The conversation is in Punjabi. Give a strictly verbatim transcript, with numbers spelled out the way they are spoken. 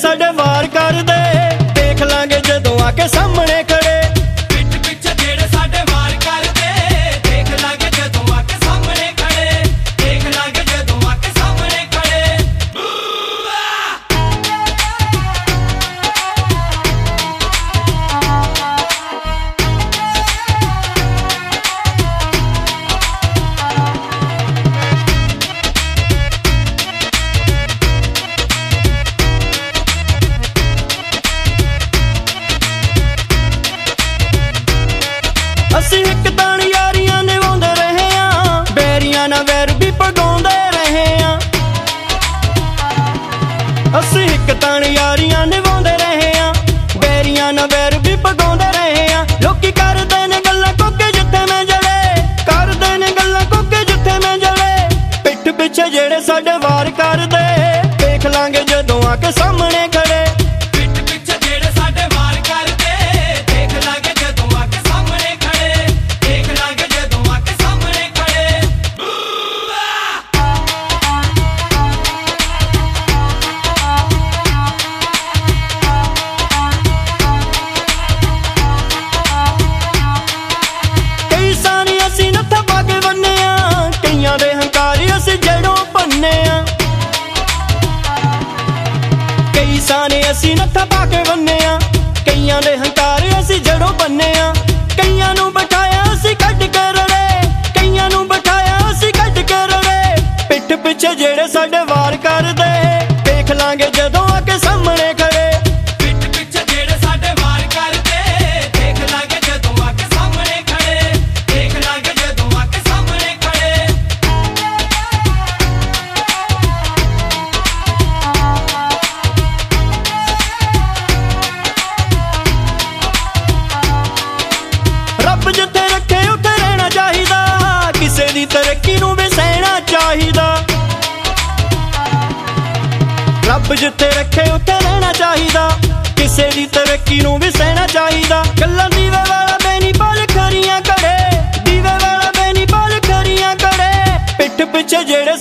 साडे वार कर दे, देख लांगे जदों आके सामने खड़े। पिठ पिछे जेड़े साडे वार कर दे, देख लांगे जदों आके सामने खड़े, देख लांगे जदों आके सामने खड़े। ਅਸੀਂ ਇੱਕ ਤਾਣ ਯਾਰੀਆਂ ਨਿਭਾਉਂਦੇ ਰਹੇ ਆਂ, ਬੈਰੀਆਂ ਨਾਲ ਵੈਰ ਵੀ ਪਗਾਉਂਦੇ ਰਹੇ ਆਂ। ਅਸੀਂ ਇੱਕ ਤਾਣ ਯਾਰੀਆਂ ਨਿਭਾਉਂਦੇ ਰਹੇ ਆਂ, ਬੈਰੀਆਂ ਨਾਲ ਵੈਰ ਵੀ ਪਗਾਉਂਦੇ ਰਹੇ ਆਂ। ਲੋਕੀ ਕਰਦੇ ਨੇ ਗੱਲਾਂ ਕੋਕੇ ਜਿੱਥੇ ਮੈਂ ਜੜੇ, ਕਰਦੇ ਨੇ ਗੱਲਾਂ ਕੋਕੇ ਜਿੱਥੇ ਮੈਂ ਜੜੇ। ਪਿੱਠ ਪਿੱਛੇ ਜਿਹੜੇ ਸਾਡੇ ਵਾਰ ਕਰਦੇ, ਦੇਖ ਲਾਂਗੇ ਜਦੋਂ ਆ ਕੇ ਸਾਹਮਣੇ ਖੜੇ। पिठ पिछे जेड़े साडे वार कर दे, देख लांगे जदों आके सामने खड़े, देख लांगे जदों आके सामने खड़े। ਕਈ ਸਾਰੀ ਅਸੀਂ ਨੱਥਾ ਪਾ ਕੇ ਬੰਨੇ ਆਂ, ਕਈਆਂ ਦੇ ਹੰਕਾਰੀ ਅਸੀਂ ਜੜੋਂ ਭੰਨੇ ਆਂ। ਕਈ ਸਾਰੀ ਅਸੀਂ ਨੱਥਾ ਪਾ ਕੇ ਬੰਨੇ ਆਂ, ਕਈਆਂ ਦੇ ਹੰਕਾਰੀ ਅਸੀਂ ਜੜੋਂ ਭੰਨੇ ਆਂ। ਕਈਆਂ ਨੂੰ ਬਿਠਾਇਆ ਅਸੀਂ ਕੱਢ ਕੇ ਰੜੇ, ਕਈਆਂ ਨੂੰ ਬਿਠਾਇਆ ਅਸੀਂ ਕੱਢ ਕੇ ਰੜੇ। ਪਿੱਠ ਪਿੱਛੇ ਜਿਹੜੇ ਸਾਡੇ ਵਾਰ ਕਰਦੇ, ਦੇਖ ਲਾਂਗੇ ਜਦੋਂ ਆ ਕੇ ਸਾਹਮਣੇ ਖੜੇ। पिठ पिछे जेड़े साडे वार कर दे, देख लांगे जदों आके सामने खड़े, देख लांगे जदों आके सामने खड़े। ਰੱਬ ਜਿੱਥੇ ਰੱਖੇ ਉੱਥੇ ਰਹਿਣਾ ਚਾਹੀਦਾ, ਕਿਸੇ ਦੀ ਤਰੱਕੀ ਨੂੰ ਵੀ ਸਹਿਣਾ ਚਾਹੀਦਾ। ਰੱਬ ਜਿੱਥੇ ਰੱਖੇ ਉੱਥੇ ਰਹਿਣਾ ਚਾਹੀਦਾ, ਕਿਸੇ ਦੀ ਤਰੱਕੀ ਨੂੰ ਵੀ ਸਹਿਣਾ ਚਾਹੀਦਾ। ਗੱਲਾਂ ਦੀਵੇ ਵਾਲਾ ਬੇਨੀ ਪਾਲ ਖਰੀਆਂ ਕੜੇ, ਦੀਵੇ ਵਾਲਾ ਬੇਨੀ ਪਾਲ ਖਰੀਆਂ ਕੜੇ। ਪਿੱਠ ਪਿੱਛੇ ਜਿਹੜੇ